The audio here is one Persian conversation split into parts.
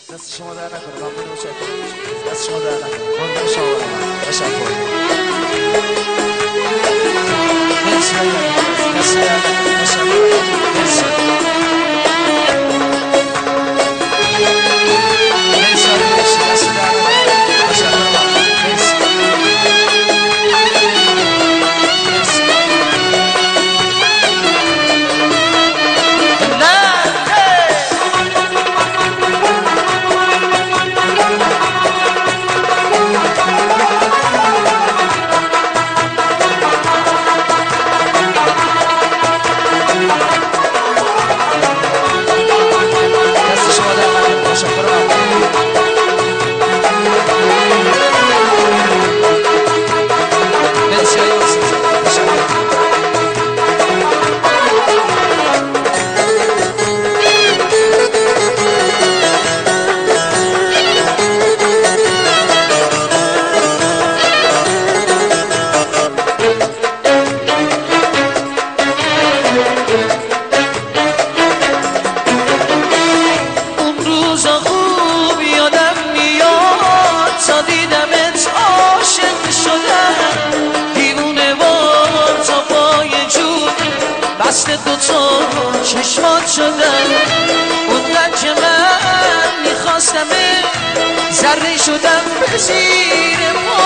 دست شما در نکنه، ممنون متشکرم. دست شما در نکنه، قربان شما برم. تشکر. مرسی عزیزم. دست در نکنه. تشکر. مرسی. چشمات شدم اونقدر که من میخواستم ذره شدم به زیر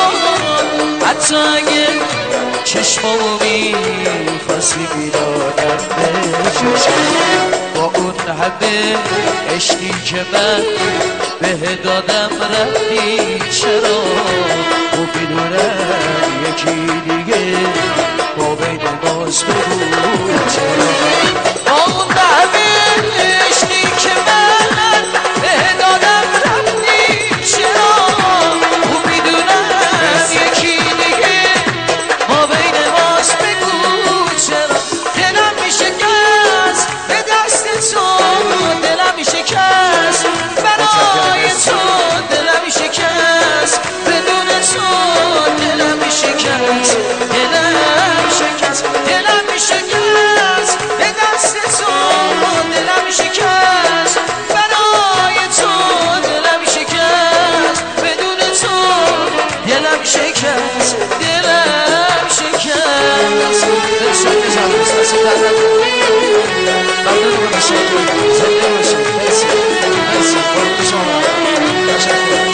پا حتی اگه چشمامو میخواستی بیدادم بشوشم با اون همه عشقی که من به دادم رفتی چرا و بدونم یکی دیگه با بین ماست بگو چرا اون همه عشقی که من به دادم رفتی چرا و میدونم یکی دیگه ما بین ماست بگو چرا دلم میشکست به دست تو دلم میشکست برای تو دلم میشکست بدون تو دلم میشکست دلم شکست دلم میشکست به دست تو دلم شکست برای تو دلم شکست بدون تو دلم شکست دلم شکست ممنون متشکرم. زنده باشید. مرسی. مرسی. قربان شما برم. تشکر.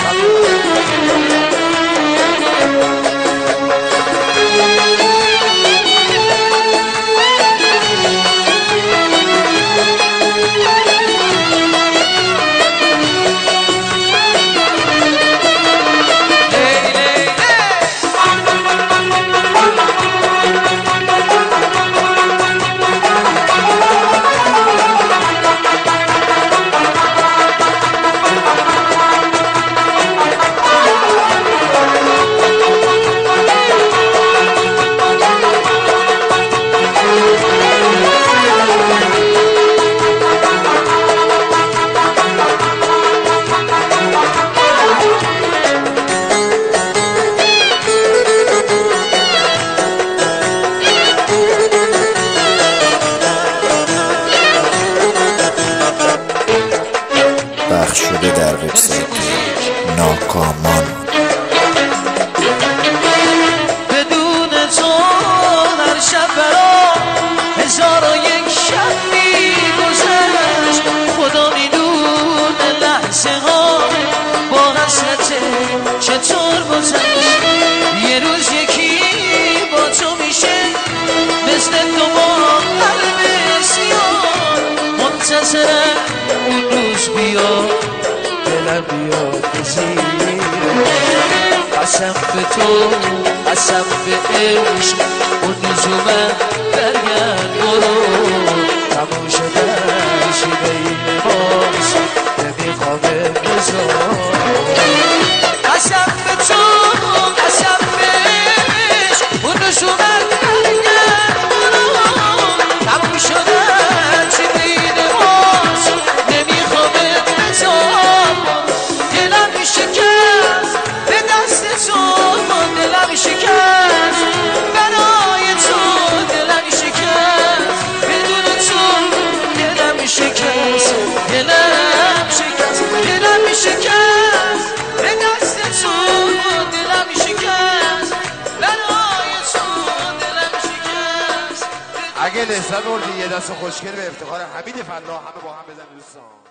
پخش شده در وبسایت ناکامان. بدون تو هر شب برام هزار و یک شب می‌گذشت خدا میدونه لحظه ها با حسرت چطور گذشت یه روز یکی با تو میشه مثل تو با قلب سیاه منتظرم اون روز بیاد دلم بیاد بزیر قسم به تو قسم به عشق اون لزومم برگرد برو تموم شده شیده این باز نمیخوام بذار قسم به تو قسم به عشق اون لزومم برگرد برو تموم شده شیده این باز نمیخوام بذار دلم شکست به دست تو دلم شکست برای تو دلم شکست بدون تو دلم شکست دلم شکست دلم شکست اگه لذت بردی یه دست خوشگل به افتخار حمید فلاح همه با هم بزنید دوستان.